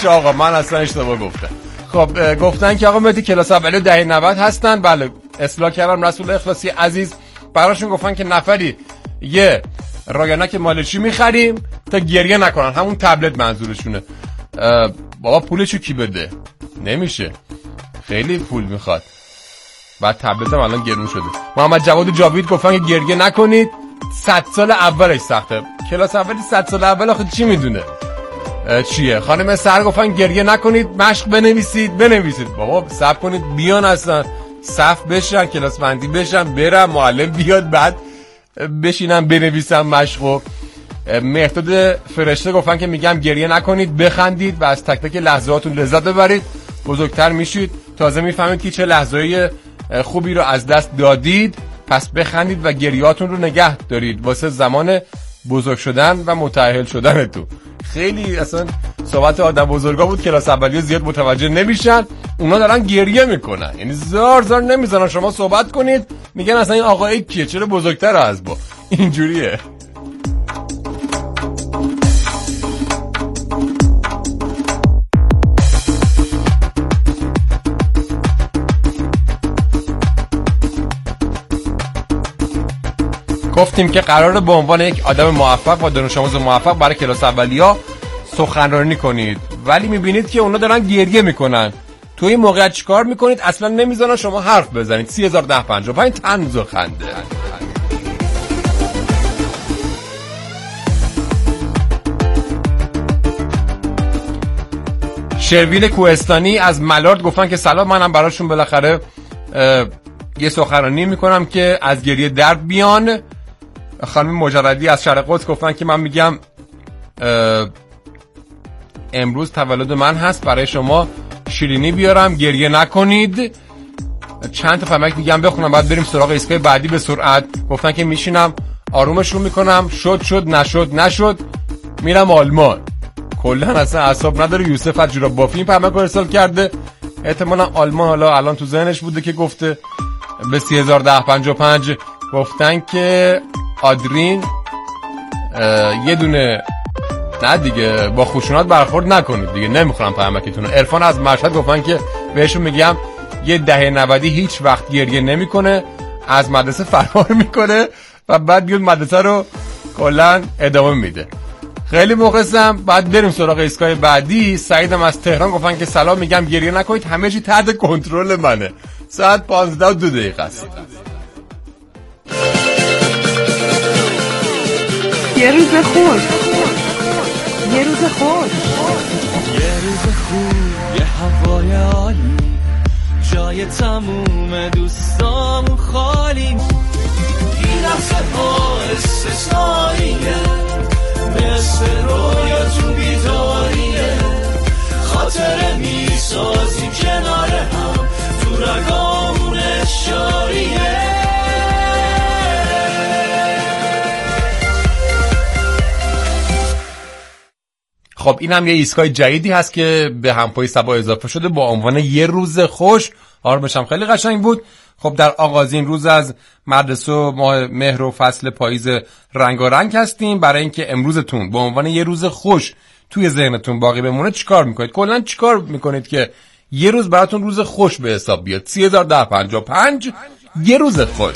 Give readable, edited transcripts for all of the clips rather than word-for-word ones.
آقا من اصلا اشتباه گفتم. خب گفتن که آقا مهدی کلاس اولی دهه 90 هستن. بله اصلاح کردم. رسول اخلاصی عزیز براشون گفتن که نفری یه رایانک مالچی میخریم تا گریه نکنن. همون تبلت منظورشونه. بابا پولشو کی بده؟ نمیشه، خیلی پول میخواد. بعد تبلت هم الان گرون شده. محمد جواد جاوید گفتن که گریه نکنید، 100 سال اولش سخته. کلاس اولی 100 سال اول آخه چی میدونه چیه؟ خانم سر گفتن گریه نکنید، مشق بنویسید. بابا صبر کنید بیان اصلا صف بشن، کلاس بندی بشن، برم معلم بیاد بعد بشینم بنویسم مشقو. مهداد فرشته گفتن که میگم گریه نکنید، بخندید و از تک تک لحظاتون لذت ببرید. بزرگتر میشید تازه میفهمید که چه لحظه‌های خوبی رو از دست دادید، پس بخندید و گریهاتون رو نگه دارید واسه زمان بزرگ شدن و متأهل شدنتون. خیلی اصلا صحبت آدم بزرگا بود. کلاس اولیه زیاد متوجه نمیشن، اونا دارن گریه میکنن، یعنی زار نمیزنن. شما صحبت کنید میگن اصلا این آقای کیه، چرا بزرگتر از با، اینجوریه. گفتیم که قراره به عنوان یک آدم موفق و دانش آموز موفق برای کلاس اولیا سخنرانی کنید، ولی میبینید که اونا دارن گریه میکنن. تو این موقعیت چیکار میکنید؟ اصلا نمیذارن شما حرف بزنید. 301055 طنز و خنده. شروین کوهستانی از ملارد گفتن که سلام، منم براشون بالاخره یه سخنرانی میکنم که از گریه درد بیان. خانم مجردی از شرق قدس گفتن که من میگم امروز تولد من هست، برای شما شیرینی بیارم، گریه نکنید. چند تا پیامک دیگه هم بخونم بعد بریم سراغ ایستگاه بعدی به سرعت. گفتن که میشینم آرومشون میکنم، شد نشد میرم آلمان. کلا اصلا اعصاب نداره. یوسف از جوراب بافی این پیامک رو ارسال کرده، احتمالاً آلمان حالا الان تو ذهنش بوده که گفته به 301055. گفتن که آدرین یه دونه نه دیگه با خشونت برخورد نکنید دیگه، نمیخورم پیامکتون. عرفان از مشهد گفتن که بهشون میگم یه دهه 90 هیچ وقت گریه نمیکنه، از مدرسه فرار میکنه و بعد بیاد مدرسه رو کلا ادامه میده. خیلی مخلصم. بعد بریم سراغ ایستگاه بعدی. سعیدم از تهران گفتن که سلام، میگم گریه نکنید، همه چی تحت کنترل منه. ساعت 15:02 است. یه روز خوش، یه روز خوش، یه روز خوب، یه هوای عالی، جای تموم دوستامون خالی. این لحظه ها استثنائیه، مثل رویا تو بیداریه، خاطره میسازیم کنار هم، تو رگامون اشاریه. خب این هم یه ایستگاه جدیدی هست که به همپای سبا اضافه شده با عنوان یه روز خوش. آرامش هم خیلی قشنگ بود. خب در آغازین روز از مدرسه و ماه مهر و فصل پاییز رنگارنگ هستیم. برای اینکه امروزتون به عنوان یه روز خوش توی ذهنتون باقی بمونه چیکار میکنید؟ کلا چیکار میکنید که یه روز براتون روز خوش به حساب بیاد؟ 301055 یه روز خوش.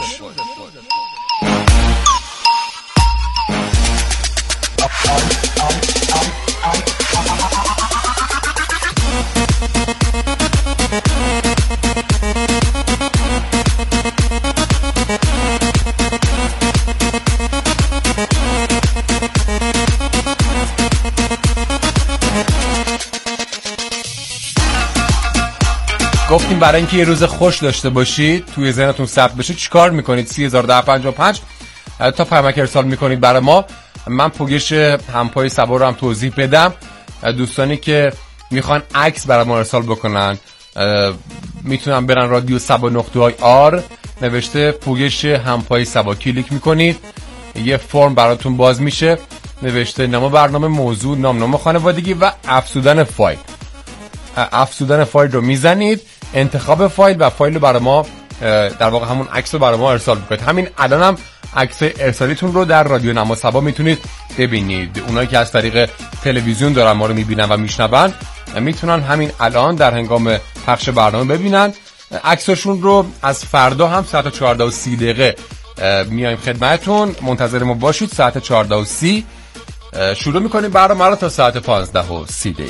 گفتیم برای اینکه یه روز خوش داشته باشید توی ذهنتون ثبت بشه چیکار میکنید؟ 301055 تا پیامک ارسال میکنید برای ما. من پوگش همپای سبا رو هم توضیح بدم. دوستانی که میخوان عکس برای ما ارسال بکنن میتونن برن رادیو سبا .ir نوشته پوگش همپای سبا، کلیک میکنید یه فرم براتون باز میشه نوشته نام برنامه، موضوع، نام خانوادگی و افزودن فایل. افزودن فایل رو میزنید، انتخاب فایل و فایل رو برای ما در واقع همون عکس رو برای ما ارسال میکنید. همین الان هم عکس ارسالیتون رو در رادیو نما سبا میتونید ببینید. اونایی که از طریق تلویزیون دارن ما رو میبینن و میشنون میتونن همین الان در هنگام پخش برنامه ببینن. عکسشون رو از فردا هم ساعت 14:30 میایم خدمتتون. منتظر ما باشید. ساعت 14:30 شروع میکنیم برنامه رو تا ساعت 15:30.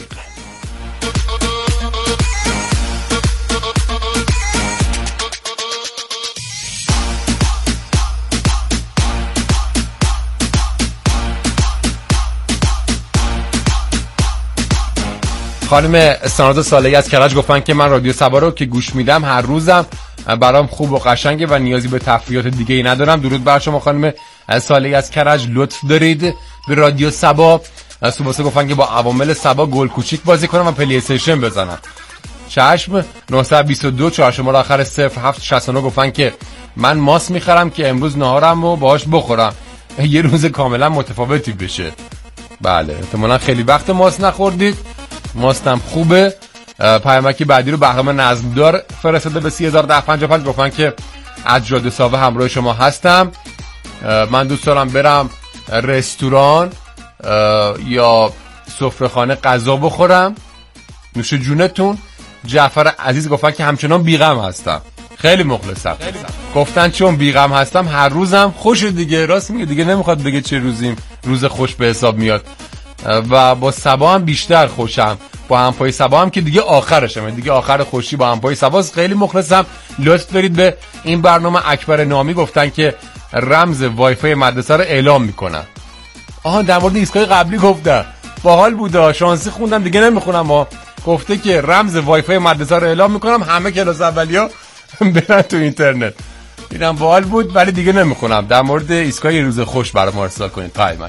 خانم ساناز صالحی از کرج گفتن که من رادیو صبا رو که گوش میدم هر روزم برام خوب و قشنگه و نیازی به تفریحات دیگه ای ندارم. درود بر شما خانم صالحی از کرج. لطف دارید به رادیو صبا. صبح گفتن که با عوامل صبا گل کوچیک بازی کنم و پلی استیشن بزنم. چشم. 922 4 شماره آخر 0769 گفتن که من ماست میخرم که امروز نهارم رو باهاش بخورم یه روز کاملا متفاوتی بشه. بله احتمالاً خیلی وقت ماست نخوردید. ماستم خوبه. پیامکی بعدی رو بهرام نظمدار فرستاده به 301055 گفتن که از جاده ساوه همراه شما هستم. من دوست دارم برم رستوران یا سفره‌خانه غذا بخورم. نوش جونتون. جعفر عزیز گفتن که همچنان بیغم هستم. خیلی مخلصم. گفتن چون بیغم هستم هر روزم خوشه دیگه. راست میگه دیگه، نمیخواد بگه چه روزیم روز خوش به حساب میاد. و با صبا هم بیشتر خوشم. با همپای صبا هم که دیگه آخرشم، دیگه آخر خوشی با همپای صباست. خیلی مخلصم. لطف دارید به این برنامه. اکبر نامی گفتن که رمز وای فای مدرسه رو اعلام میکنن. در مورد ایستگاه قبلی گفتن باحال بوده، شانسی خوندم دیگه نمیخونم. گفته که رمز وای فای مدرسه رو اعلام میکنم همه کلاس اولیا برن تو اینترنت. اینم باحال بود ولی دیگه نمیخونم. در مورد ایستگاه یه روز خوش برام ارسال کنید. پیامک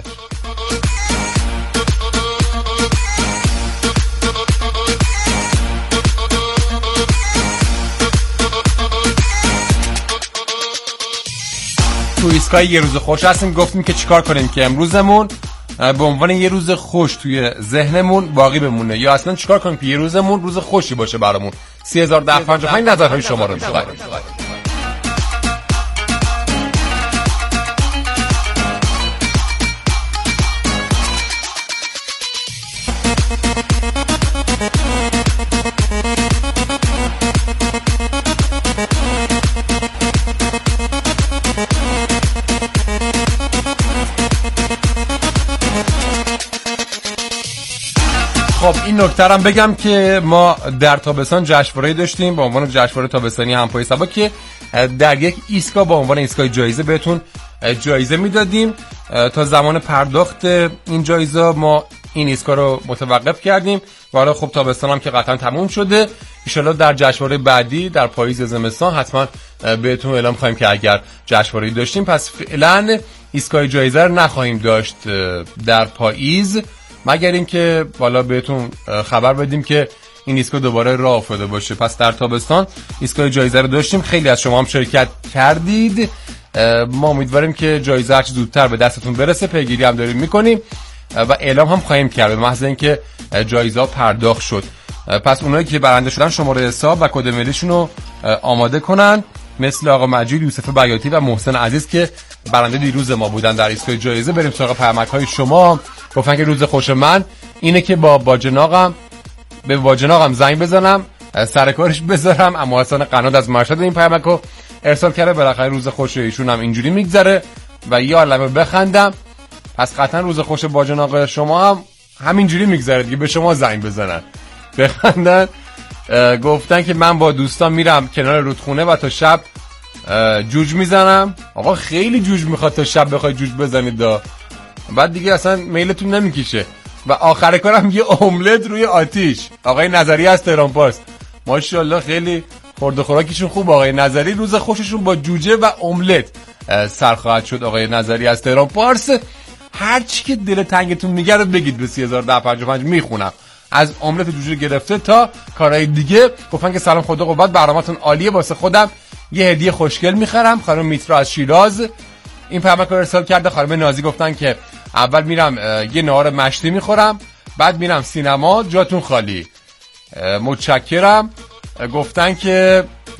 تو ایستگاه یه روز خوش هستیم. گفتیم که چیکار کنیم که امروزمون به عنوان یه روز خوش توی ذهنمون باقی بمونه، یا اصلا چیکار کنیم که یه روزمون روز خوشی باشه برامون. 301055 نظرهای شما رو می‌خوایم. خب این نکته هم بگم که ما در تابستان جشنواره داشتیم با عنوان جشنواره تابستانی همپای صبا که در یک ایستگاه با عنوان ایستگاه جایزه بهتون جایزه میدادیم. تا زمان پرداخت این جایزه ما این ایستگاه رو متوقف کردیم و حالا خب تابستان هم که قطعا تموم شده، ان شاءالله در جشنواره بعدی در پاییز زمستان حتما بهتون اعلام خواهیم که اگر جشنواره داشتیم. پس فعلا ایستگاه جایزه رو نخواهیم داشت در پاییز، مگر اینکه بالا بهتون خبر بدیم که این ایستگاه دوباره راه افتاده باشه. پس در تابستان ایستگاه جایزه رو داشتیم. خیلی از شما هم شرکت کردید. ما امیدواریم که جایزه هرچی زودتر به دستتون برسه. پیگیری هم داریم میکنیم و اعلام هم خواهیم کرد به محض اینکه جایزه ها پرداخت شد. پس اونایی که برنده شدن شماره حساب و کد ملیشون رو آماده کنن، مثل آقا مجید، یوسف بیاتی و محسن عزیز که برنده دیروز ما بودن در ایستگاه جایزه. بریم سراغ پیامک‌های شما. گفتن که روز خوش من اینه که با باجناقم به باجناقم زنگ بزنم، سر کارش بذارم. اما حسن قناد از مرشد این پیامکو ارسال کرده. بالاخره روز خوش ایشون هم اینجوری میگذره و یه عالمه بخندم. پس قطعا روز خوش باجناق شما هم همینجوری میگذره دیگه، به شما زنگ بزنن بخندن. گفتن که من با دوستان میرم کنار رودخونه و تا شب جوج میزنم. آقا خیلی جوج میخواد تا شب بخوای جوج بزنید بعد دیگه اصلا میلتون نمیکشه. و آخر کارم یه املت روی آتیش. آقای نظری از تهران پاست، ماشاءالله خیلی خورد و خوراکیشون خوب. آقای نظری روز خوششون با جوجه و املت سر خواهد شد. آقای نظری از تهران پارس، هر چی که دل تنگتون میگه رو بگید به 301055 میخونم، از املت جوجه گرفته تا کارهای دیگه. گفتن که سلام، خدا قوت، برنامه‌تون عالیه. واسه خودم یه هدیه خوشگل میخرم. خانم میترا از شیراز این پیامک رو ارسال کرده. خانم نازی گفتن که اول میرم یه نهار مشتی میخورم، بعد میرم سینما، جاتون خالی. متشکرم. گفتن که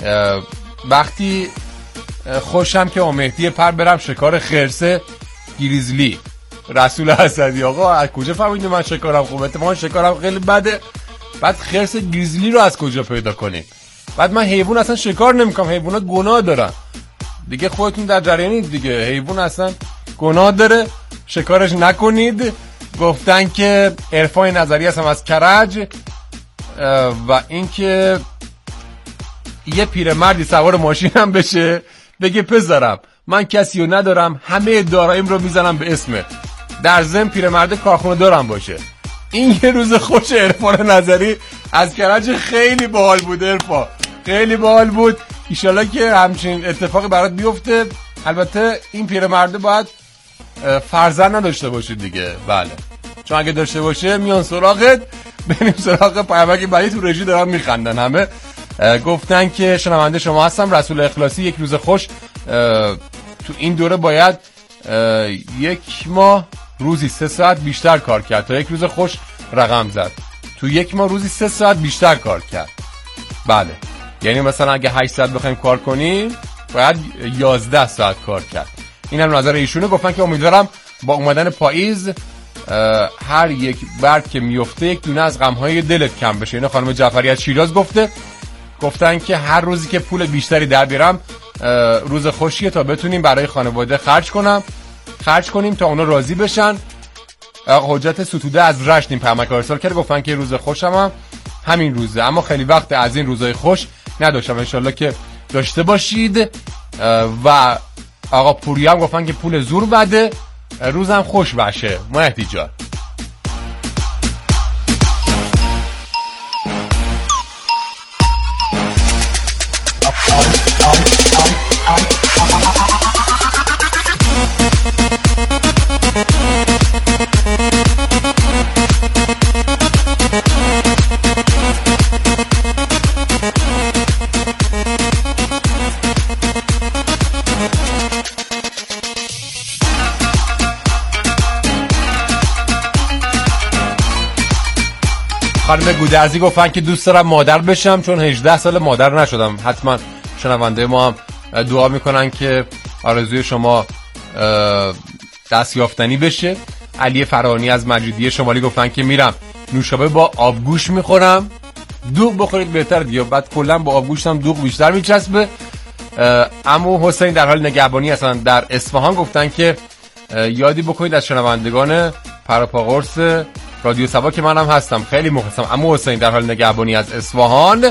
وقتی خوشم که مهدی پر برم شکار خرسه گریزلی. رسول اسدی. آقا از کجا فهمیدی من شکارم خوبه؟ اتفاقا شکارم خیلی بده بعد خرس گریزلی رو از کجا پیدا کنیم؟ بعد من حیوان اصلا شکار نمیکنم، حیوانات گناه دارن دیگه، خودتون در جریانید دیگه، حیوان اصلا گناه داره، شکارش نکنید. گفتن که عرفان نظری هستم از کرج و اینکه یه پیرمردی سوار ماشینم بشه بگه پسرم من کسی رو ندارم، همه داراییم رو میزنم به اسمت، در ضمن پیرمرد کارخونه دارم باشه. این یه روز خوش عرفان نظری از کرج. خیلی باحال بود عرفان، خیلی باحال بود. ایشالله که همچین اتفاقی برات بیفته. البته این پیرمرده باید فرزند نداشته باشه دیگه، بله، چون اگه داشته باشه میان سراغت، بریم سراغ پیامکی بعدی. تو رژی دارن میخندن همه. گفتن که شنونده شما هستم، رسول اخلاصی. یک روز خوش تو این دوره باید 1 ماه روزی 3 ساعت بیشتر کار کرد تا یک روز خوش رقم زد. تو 1 ماه روزی 3 ساعت بیشتر کار کرد، بله. یعنی مثلا اگه 8 ساعت بخوایم کار کنیم باید 11 ساعت کار کرد. این هم نظر ایشونه. گفتن که امیدوارم با اومدن پاییز هر یک برگ که میفته یک دونه از غمهای دلت کم بشه. اینو خانم جعفری از شیراز گفتن که هر روزی که پول بیشتری در بیارم روز خوشیه تا بتونیم برای خانواده خرج کنیم تا اونا راضی بشن. حجت ستوده از رشت این پیامک ارسال کرد، گفتن که روز خوشم همین روزه، اما خیلی وقت از این روزای خوش نداشتم، انشالله که داشته باشید. و آقا پوری هم گفتن که پول زور بده، روزم خوش باشه. مهدی جان خانم گودرزی گفتن که دوست دارم مادر بشم چون 18 سال مادر نشدم. حتما شنونده ما هم دعا میکنن که آرزوی شما دستیافتنی بشه. علی فرانی از مجیدیه شمالی گفتن که میرم نوشابه با آبگوش میخورم. دوغ بخورید بهتر دیگه، بعد کلا با آبگوشت هم دوغ بیشتر میچسبه. عمو حسین در حال نگهبانی هستن در اصفهان. گفتن که یادی بکنید از شنوندگان پراپاقرص رادیو سبا که منم هستم، خیلی مخلصم. عمو حسین در حال نگهبانی از اصفهان.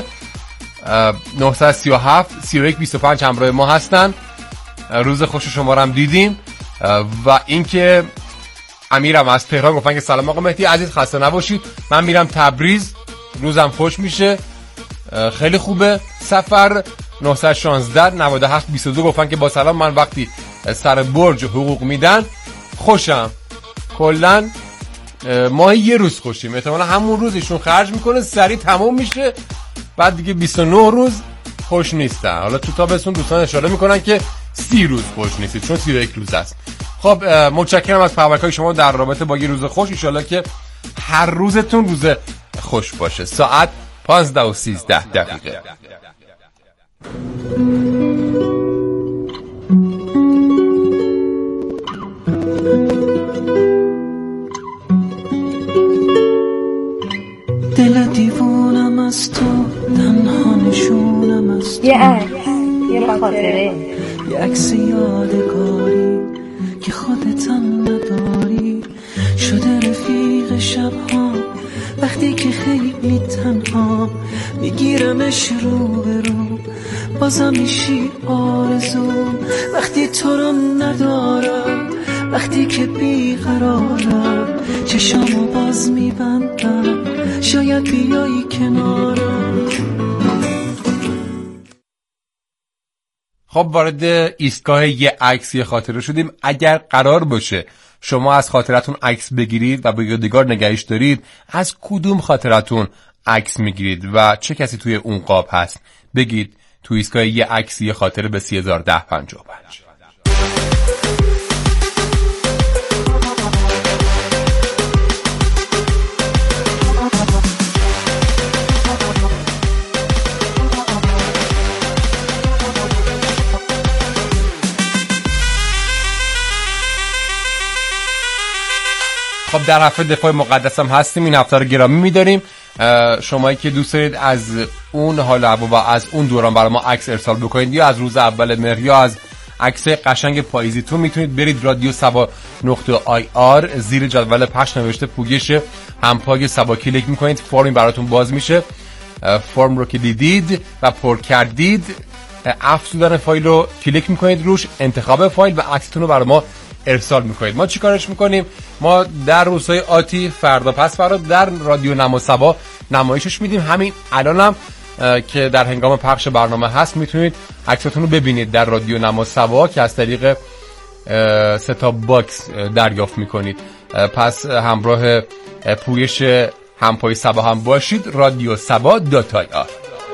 937 31 25 همراه ما هستن. روز خوش شما رو هم دیدیم. و اینکه امیرم از تهران گفتن که سلام آقا مهدی عزیز، خسته نباشید، من میرم تبریز، روزم خوش میشه، خیلی خوبه سفر. 916 97 22 گفتن که با سلام، من وقتی سر برج حقوق میدن خوشم، کلن ماهی یه روز خوشیم، احتمالا همون روز ایشون خرج میکنه سریع تموم میشه، بعد دیگه 29 روز خوش نیستن. حالا تو تابستون دوستان اشاره میکنن که 30 روز خوش نیستید چون 31 روز است. خب متشکرم از پیامک‌های شما در رابطه با یه روز خوش. ان شاءالله که هر روزتون روز خوش باشه. ساعت 15:13. دل دیوونم از تو، تنها نشونم از تو، یه خاطره، یه عکس یادگاری که خودتم نداری، شده رفیق شبها وقتی که خیلی تنها، میگیرمش رو به رو، بازم میشی آرزوم وقتی تو رو ندارم، وقتی که بیقرارم چشامو باز میبندم، شاید بیایی کنارم. خب وارد ایستگاه یه عکس یه خاطره شدیم. اگر قرار باشه شما از خاطرتون عکس بگیرید و به یادگار نگهش دارید، از کدوم خاطرتون عکس میگیرید و چه کسی توی اون قاب هست؟ بگید تو ایستگاه یه عکس یه خاطره به 301055. خب در هفته دفاع مقدس هم هستیم. این هفته رو گرامی می‌داریم. شمایی که دوست دارید از اون حال هوا و از اون دوران برای ما عکس ارسال بکنید، یا از روز اول مهر یا از عکس قشنگ پاییزیتون، میتونید برید رادیو سبا .ir، زیر جدول پخش نوشته پوگش همپای سبا کلیک میکنید، فرمی براتون باز میشه. فرم رو که دیدید و پر کردید، افزودن فایل رو کلیک میکنید روش، انتخاب فایل و عکستون رو برای ما ارسال میکنید. ما چیکارش میکنیم؟ ما در روزهای آتی، فردا پس فردا، در رادیو نما سبا نمایشش میدیم. همین الانم که در هنگام پخش برنامه هست میتونید عکستون رو ببینید در رادیو نما سبا که از طریق ستاپ باکس دریافت میکنید. پس همراه پویش همپای سبا هم باشید. رادیو سبا .ir.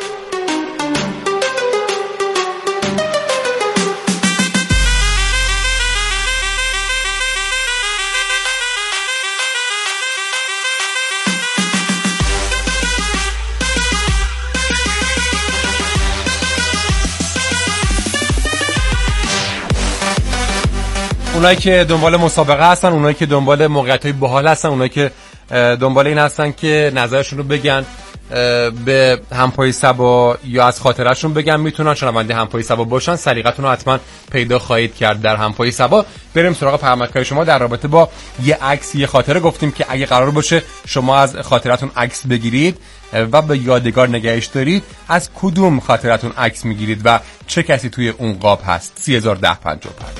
اونایی که دنبال مسابقه هستن، اونایی که دنبال موقعیت‌های باحال هستن، اونایی که دنبال این هستن که نظرشون رو بگن به همپای سبا یا از خاطرشون بگن، میتونن شنونده همپای سبا باشن. سلیقتون رو حتما پیدا خواهید کرد در همپای سبا. بریم سراغ پیامک‌های شما در رابطه با یه عکس یه خاطره. گفتیم که اگه قرار باشه شما از خاطرتون عکس بگیرید و به یادگار نگهش دارید، از کدوم خاطرتون عکس میگیرید و چه کسی توی اون قاب هست؟ 301055.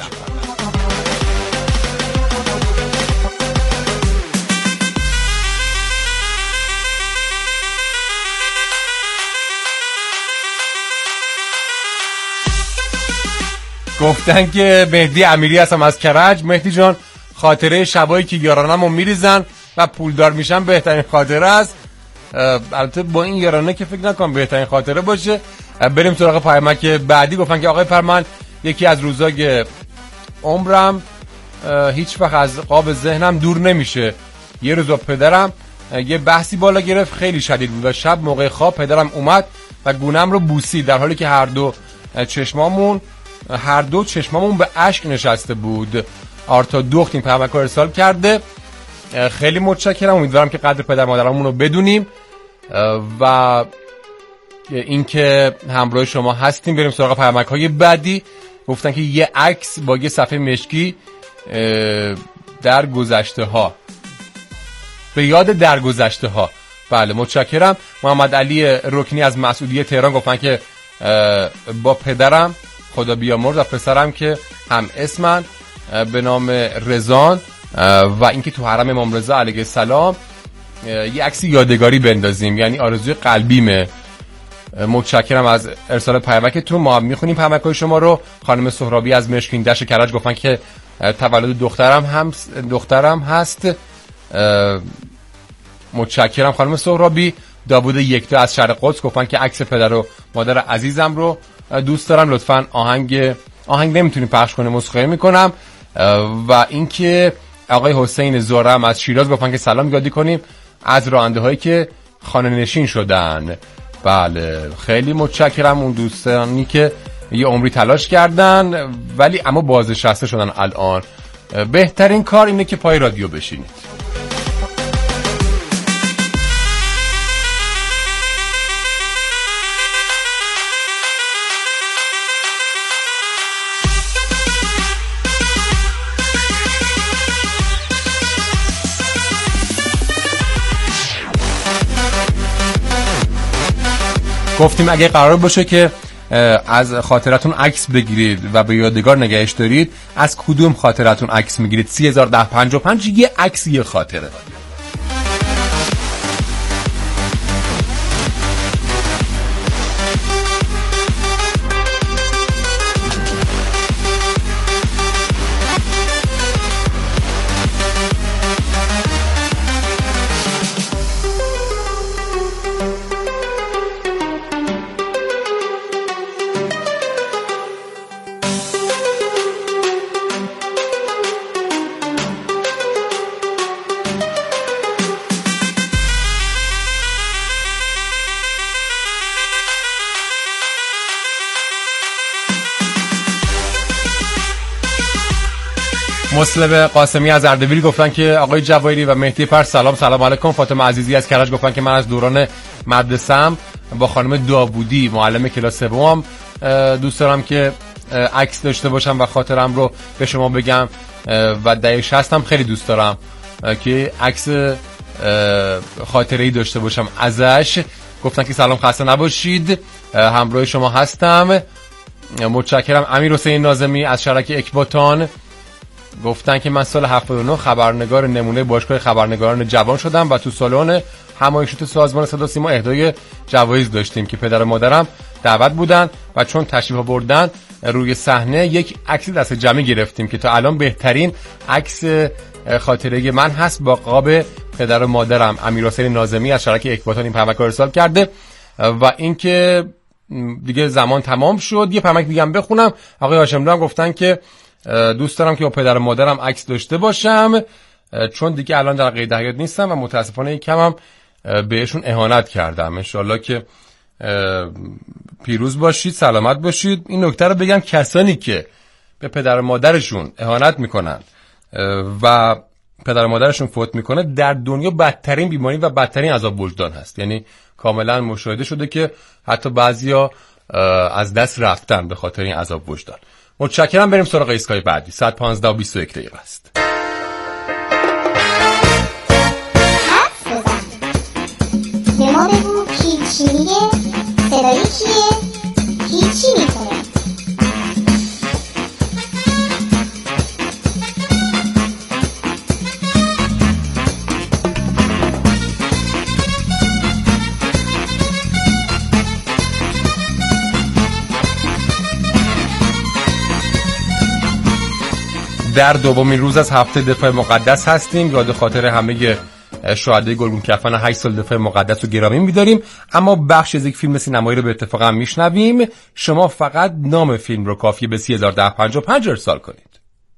گفتن که مهدی امیری هستم از کرج. مهدی جان، خاطره شبایی که یارانمو میریزن و پولدار میشن بهترین خاطره است. البته با این یارانه که فکر نکنم بهترین خاطره باشه. بریم سراغ پیامک بعدی. گفتن که آقای پرمن، یکی از روزای عمرم هیچ وقت از قاب ذهنم دور نمیشه. یه روز با پدرم یه بحثی بالا گرفت، خیلی شدید بود و شب موقع خواب پدرم اومد و گونم رو بوسید، در حالی که هر دو چشمامون به اشک نشسته بود. آرتا دوخت این پیامک رو ارسال کرده. خیلی متشکرم. امیدوارم که قدر پدر مادرمون رو بدونیم و اینکه همراه شما هستیم. بریم سراغ پیامک های بعدی. گفتن که یه عکس با یه صفحه مشکی در گذشته ها، به یاد در گذشته ها. بله متشکرم. محمد علی رکنی از مسعودیه تهران گفتن که با پدرم خدا بیامرز و پسرم که هم اسمن به نام رضان و اینکه تو حرم امام رضا علیه السلام یه عکس یادگاری بندازیم، یعنی آرزوی قلبیمه. متشکرم از ارسال پیامکتون. ما هم میخونیم پیامک‌های شما رو. خانم سهرابی از مشکین دشت کرج گفتن که تولد دخترم هست. متشکرم خانم سهرابی. داوود یکتا از شرق قدس گفتن که عکس پدر و مادر عزیزم رو دوست دارم، لطفاً آهنگ نمیتونیم پخش کنیم، مسخره میکنم. و اینکه آقای حسین زورم از شیراز گفتن که سلام یادی کنیم از راننده هایی که خانه نشین شدن. بله خیلی متشکرم اون دوستانی که یه عمری تلاش کردن ولی اما بازنشسته شدن الان. بهترین کار اینه که پای رادیو بشینید. گفتیم اگه قرار باشه که از خاطرتون عکس بگیرید و به یادگار نگهش دارید، از کدوم خاطرتون عکس میگیرید؟ 301055. یه عکس یه خاطره. مسلم قاسمی از اردبیل گفتن که آقای جواهری و مهدی پر سلام علیکم. فاطمه عزیزی از کرج گفتن که من از دوران مدرسه‌ام با خانم داوودی معلم کلاس سوم دوست دارم که عکس داشته باشم و خاطرم رو به شما بگم و دهه 60 هم خیلی دوست دارم که عکس خاطره‌ای داشته باشم ازش. گفتن که سلام خسته نباشید، همراه شما هستم. متشکرم. امیر حسین ناظمی از شرک اکباتان گفتن که من سال 79 خبرنگار نمونه باشگاه خبرنگاران جوان شدم و تو سالن همایشات سازمان صدا و سیما اهدای جوایز داشتیم که پدر و مادرم دعوت بودن و چون تشریف آوردن روی صحنه یک عکس دست جمعی گرفتیم که تا الان بهترین عکس خاطره من هست با قاب پدر و مادرم. امیر حسین ناظمی از شرک اکباتان این پیامک ارسال کرده و اینکه دیگه زمان تمام شد. یه پیامک دیگه هم بخونم. آقای هاشملو هم گفتن که دوست دارم که با پدر و مادرم عکس داشته باشم چون دیگه الان در قید حیات نیستم و متاسفانه یکم هم بهشون اهانت کردم. انشالله که پیروز باشید، سلامت باشید. این نکته رو بگم کسانی که به پدر و مادرشون اهانت میکنن و پدر و مادرشون فوت میکنه در دنیا بدترین بیماری و بدترین عذاب وجدان هست. یعنی کاملا مشاهده شده که حتی بعضیا از دست رفتن به خاطر این عذاب وجدان. متشکرم. بریم سراغ ایستگاه بعدی. 115 و 21 دقیقه است. به ما بگو کی چی میگه، صدای کیه، کی چی میکنه. در دومین روز از هفته دفاع مقدس هستیم. یاد خاطر همه شهدای گلگون کفن 8 سال دفاع مقدس رو گرامی می‌داریم. اما بخش از یک فیلم سینمایی رو به اتفاق هم میشنویم. شما فقط نام فیلم رو کافیه به 301055 ارسال کنید.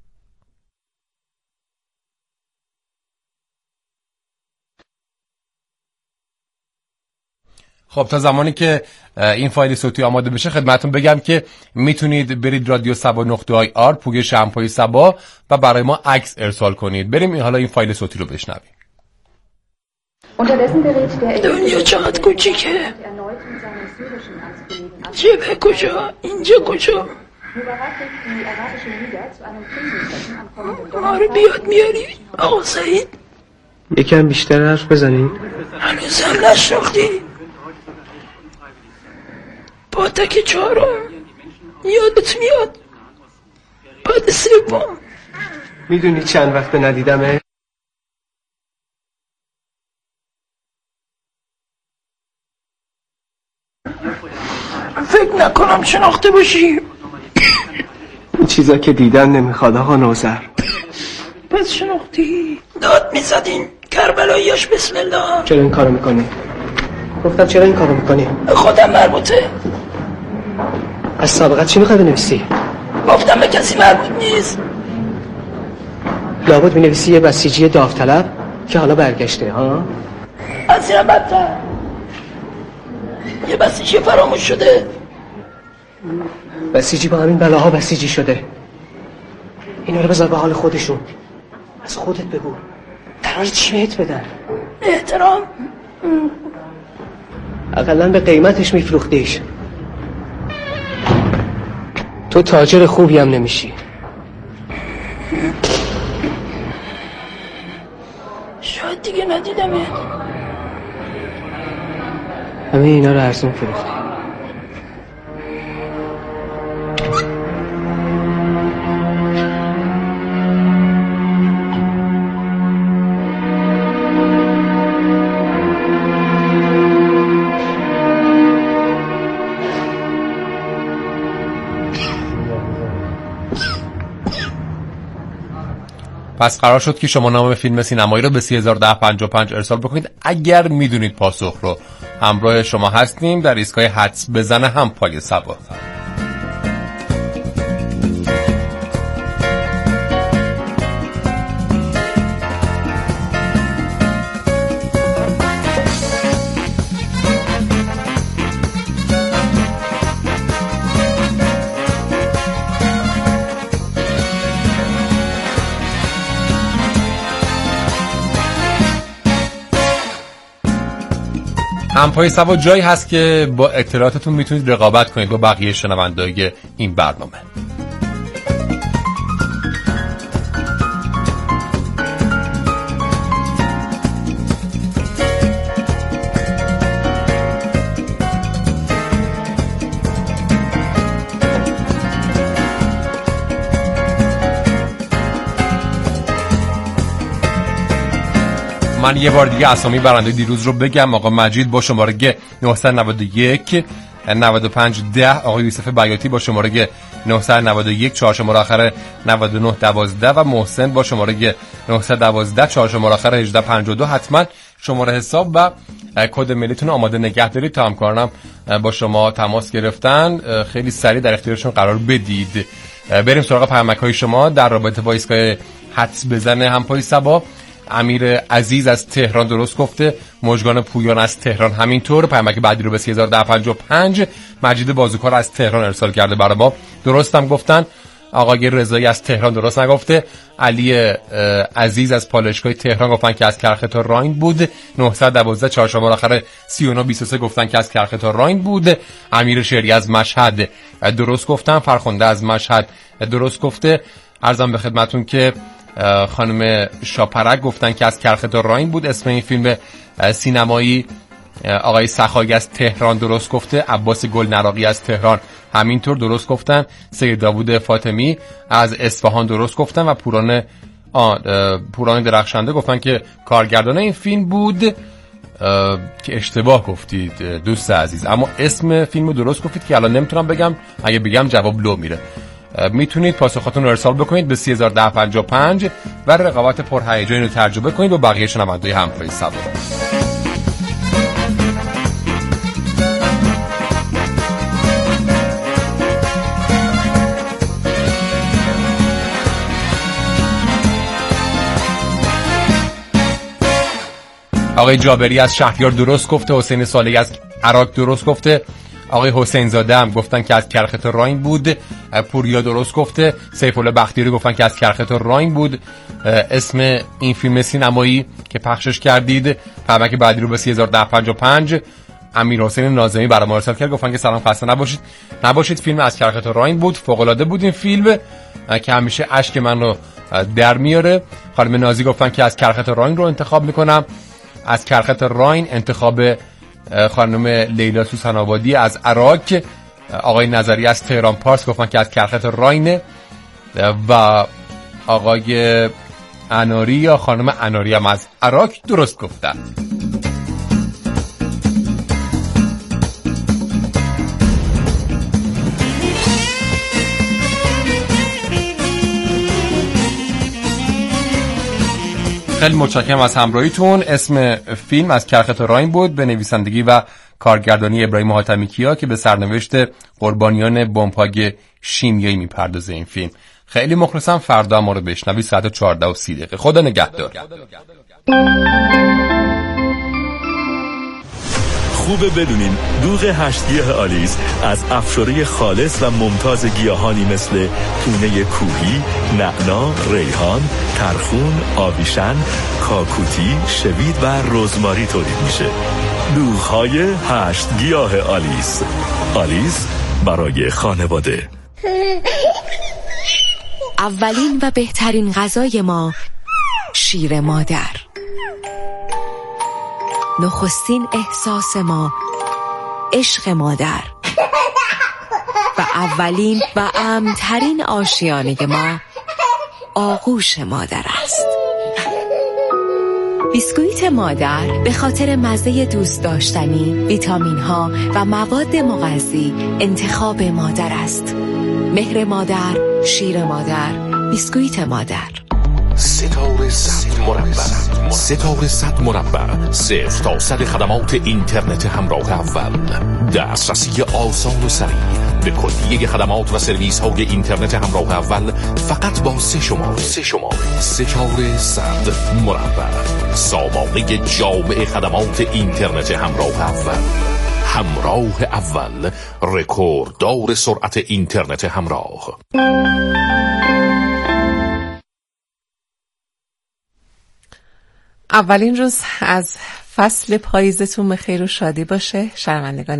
خب تا زمانی که این فایل صوتی آماده بشه خدمتتون بگم که میتونید برید رادیو سبا.ir پوگش شمپای سبا و برای ما عکس ارسال کنید. بریم حالا این فایل صوتی رو بشنویم. دنیا چقدر کوچیکه. جبهه کجا؟ اینجا کجا؟ ما رو بیاد میاری آقا سعید؟ یکم بیشتر حرف بزنید. هنوز هم نشناختی؟ پاتک 4 یادت میاد؟ بعد 3 میدونی چند وقت ندیدمه؟ فکر نکنم شناخته باشی. این چیزا که دیدن نمیخواد آقا نوزر. پس شناختی؟ داد میزدین کربلاییاش بسم الله. چرا این کارو میکنی؟ گفتم چرا این کارو میکنی؟ خودم مربوطه. از سابقت چی میخوای بنویسی؟ گفتم به کسی مربوط نیست. لابد مینویسی یه بسیجی داوطلب که حالا برگشته ها؟ از این بدتر یه بسیجی فراموش شده. بسیجی با همین بلاها بسیجی شده. اینا رو بذار به حال خودشون. از خودت بگو قرار چی بهت بدن؟ احترام. اقلا به قیمتش میفروختیش. تو تاجر خوبی هم نمیشی. شاید دیگه ندیدمت. همه اینا رو ارزون فروختی. پس قرار شد که شما نام فیلم سینمایی رو به 301055 ارسال بکنید. اگر میدونید پاسخ رو همراه شما هستیم در ایستگاه حدس بزنه هم پای سبا. همپای سبا جایی هست که با اطلاعاتتون میتونید رقابت کنید با بقیه شنوندگان این برنامه. من یه بار دیگه اسامی برنده دیروز رو بگم. آقا مجید با شماره 991 9510، آقا یوسف بیاتی با شماره 991 4 شماره آخر 9912 و محسن با شماره 912 4 شماره آخر 1852. حتما شماره حساب و کد ملیتون آماده نگه دارید تا همکارانم با شما تماس گرفتن خیلی سریع در اختیارشون قرار بدید. بریم سراغ پیامک‌های شما در رابطه با ایستگاه حدس بزنه همپای صبا. امیر عزیز از تهران درست گفته. مژگان پویان از تهران همینطور. پیامک بعدی رو به 3055 مجید بازوکار از تهران ارسال کرده برای ما. درست هم گفتن. آقای رضایی از تهران درست نگفته. علی عزیز از پالایشگاه تهران گفتن که از کرخ تا راین بود. 912 4 شماره آخر 3923 گفتن که از کرخ تا راین بود. امیر شعری از مشهد درست گفتن. فرخنده از مشهد درست گفته. عرضم به خدمتون که خانم شاپرک گفتن که از کرخ تا راین بود. اسم این فیلم سینمایی. آقای سخایی از تهران درست گفته. عباس گل نراقی از تهران همینطور درست گفتن. سید داوود فاطمی از اصفهان درست گفتن و پوران درخشنده گفتن که کارگردان این فیلم بود. که اشتباه گفتید دوست عزیز، اما اسم فیلم رو درست گفتید که الان نمیتونم بگم، اگه بگم جواب لو میره. میتونید پاسختون رو ارسال بکنید به 3055 و رقابت پرهیجانی رو تجربه کنید با بقیه شنوندگان همپای صبا. آقای جابری از شهریار درست گفته. حسین صالحی از عراق درست گفته. آقای حسین زاده هم گفتن که از کرخ تا راین بود. پوریا درست گفته. سیف الله بختیاری گفتن که از کرخ تا راین بود. اسم این فیلم سینمایی که پخشش کردید پیامک بعدی رو به 3055 امیر حسین ناظمی برای ما ارسال کرد. گفتن که سلام، خسته نباشید فیلم از کرخ تا راین بود. فوق العاده بود این فیلم که همیشه اشک من رو در میاره. خانم نازی گفتن که از کرخ تا راین رو انتخاب میکنم. از کرخ تا راین انتخاب خانم لیلا سوسن آبادی از عراق. آقای نظری از تهران پارس گفتن که از کرخ تا راین و آقای اناری یا خانم اناری هم از عراق درست گفتن. خیلی متشکرم از همراهیتون. اسم فیلم از کرخ تا راین بود، به نویسندگی و کارگردانی ابراهیم حاتمی کیا که به سرنوشت قربانیان بمب‌های شیمیایی میپردازه این فیلم. خیلی مخلصم. فردا ما رو بشنوید ساعت 14:30. خدا نگهدار. خوبه بدونین دوغ 8 گیاه آلیس از افشاره خالص و ممتاز گیاهانی مثل تونه کوهی، نعنا، ریحان، ترخون، آویشن، کاکوتی، شوید و رزماری تولید میشه. دوغ‌های 8 گیاه آلیس. آلیس برای خانواده. اولین و بهترین غذای ما شیر مادر. نخستین احساس ما عشق مادر و اولین و امن‌ترین آشیانه ما آغوش مادر است. بیسکویت مادر به خاطر مزه دوست داشتنی، ویتامین ها و مواد مغذی انتخاب مادر است. مهر مادر، شیر مادر، بیسکویت مادر. ستاره 100 مربع. ستاره 100 مربع. 0 تا 100 خدمات اینترنت همراه اول. دسترسی آسان و سریع به کلیه خدمات و سرویس های اینترنت همراه اول فقط با 3 شماره. ستاره 100 مربع. سامانه جامع خدمات اینترنت همراه اول. همراه اول، رکورددار سرعت اینترنت همراه. اولین روز از فصل پاییزتون به خیر و شادی باشه شنوندگان